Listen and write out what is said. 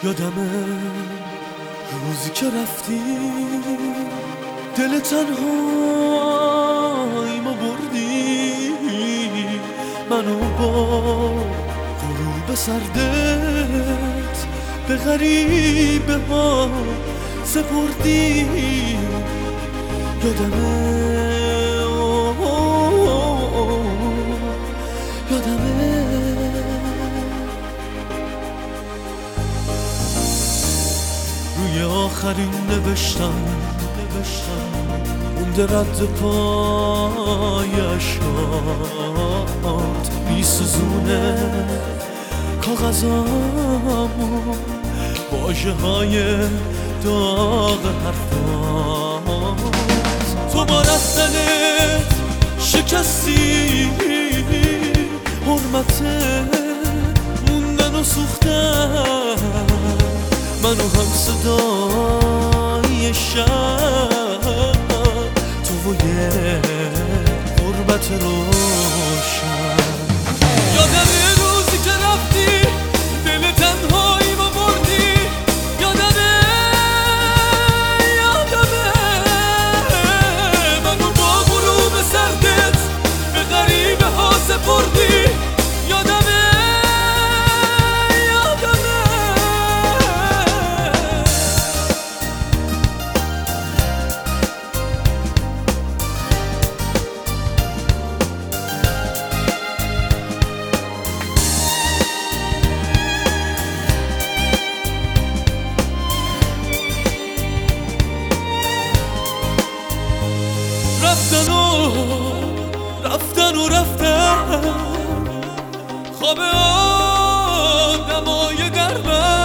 یادمه روزی که رفتی دل تنهاییمو بردی، منو با غروب سردت به غریبه ها سپردی. یادمه یادمه روی آخرین نوشتم مونده رد پایشات میسوزونه کاغذامو، واژه های داغ حرفات. تو با رفتنت شکستی حرمت موندن و سوختن منو، هم صدای شب تو و یه غربت روشن. یادمه روزی که رفتی دل تنهایی ما بردی، یادمه منو با غروب سردت به غریبه ها سپردی. رفتن خواب آدمای در من